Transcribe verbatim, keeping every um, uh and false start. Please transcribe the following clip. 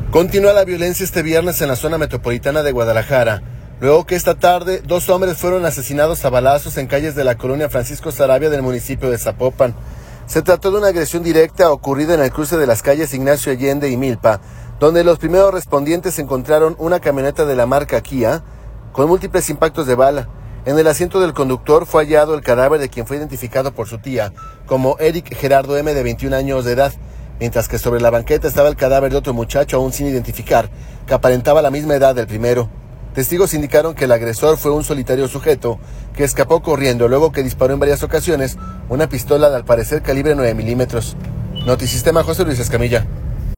Continúa la violencia este viernes en la zona metropolitana de Guadalajara, luego que esta tarde dos hombres fueron asesinados a balazos en calles de la colonia Francisco Sarabia del municipio de Zapopan. Se trató de una agresión directa ocurrida en el cruce de las calles Ignacio Allende y Milpa, donde los primeros respondientes encontraron una camioneta de la marca Kia con múltiples impactos de bala. En el asiento del conductor fue hallado el cadáver de quien fue identificado por su tía como Eric Gerardo M., de veintiún años de edad, mientras que sobre la banqueta estaba el cadáver de otro muchacho aún sin identificar, que aparentaba la misma edad del primero. Testigos indicaron que el agresor fue un solitario sujeto que escapó corriendo luego que disparó en varias ocasiones una pistola de al parecer calibre nueve milímetros. Notisistema, José Luis Escamilla.